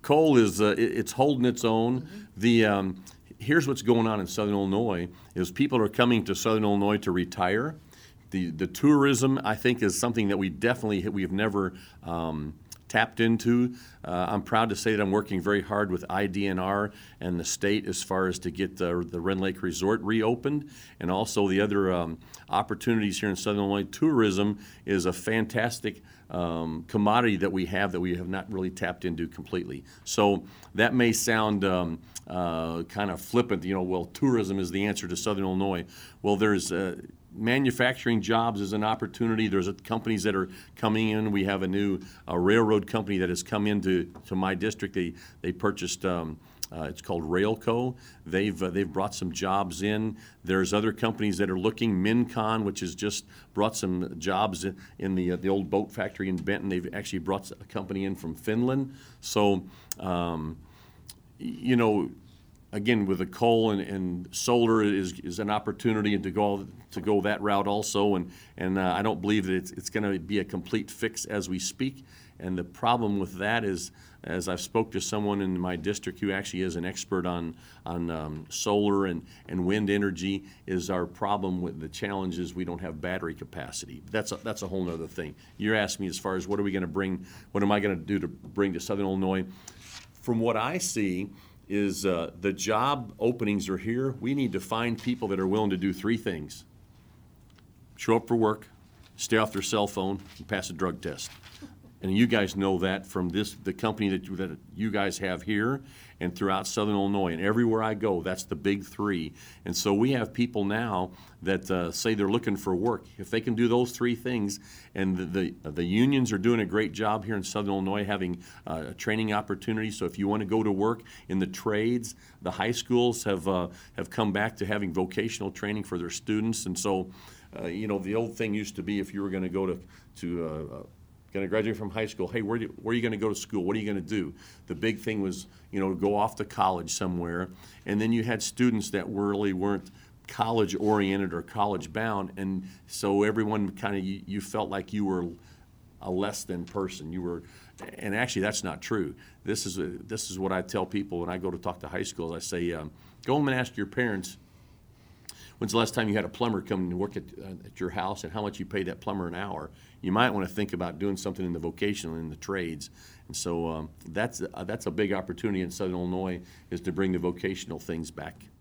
coal is it's holding its own. Here's what's going on in Southern Illinois is people are coming to Southern Illinois to retire. The tourism, I think, is something that we've never tapped into. I'm proud to say that I'm working very hard with IDNR and the state as far as to get the Rend Lake Resort reopened, and also the other opportunities here in Southern Illinois. Tourism is a fantastic commodity that we have not really tapped into completely. So that may sound kind of flippant, well, tourism is the answer to Southern Illinois. Well, there's manufacturing jobs is an opportunity. There's companies that are coming in. We have a new railroad company that has come into my district. They purchased. It's called Railco. They've brought some jobs in. There's other companies that are looking. Mincon, which has just brought some jobs in the old boat factory in Benton. They've actually brought a company in from Finland. So, again, with the coal and solar is an opportunity to go that route also, and I don't believe that it's going to be a complete fix as we speak. And the problem with that is, as I've spoke to someone in my district who actually is an expert on solar and wind energy, is our problem with the challenge is we don't have battery capacity. That's a whole other thing. You're asking me as far as what are we going to bring, what am I going to do to bring to Southern Illinois? From what I see is the job openings are here. We need to find people that are willing to do three things: show up for work, stay off their cell phone, and pass a drug test. And you guys know that from the company that you guys have here and throughout Southern Illinois. And everywhere I go, that's the big three. And so we have people now that say they're looking for work. If they can do those three things, and the unions are doing a great job here in Southern Illinois having training opportunities. So if you want to go to work in the trades, the high schools have come back to having vocational training for their students. And so, the old thing used to be if you were going to go going to graduate from high school, hey, where are you going to go to school? What are you going to do? The big thing was, go off to college somewhere. And then you had students that really weren't college-oriented or college-bound. And so everyone kind of, you felt like you were a less-than person. And actually that's not true. This is what I tell people when I go to talk to high schools. I say, go home and ask your parents, when's the last time you had a plumber come and work at your house, and how much you pay that plumber an hour? You might want to think about doing something in the vocational, in the trades. And so that's a big opportunity in Southern Illinois, is to bring the vocational things back.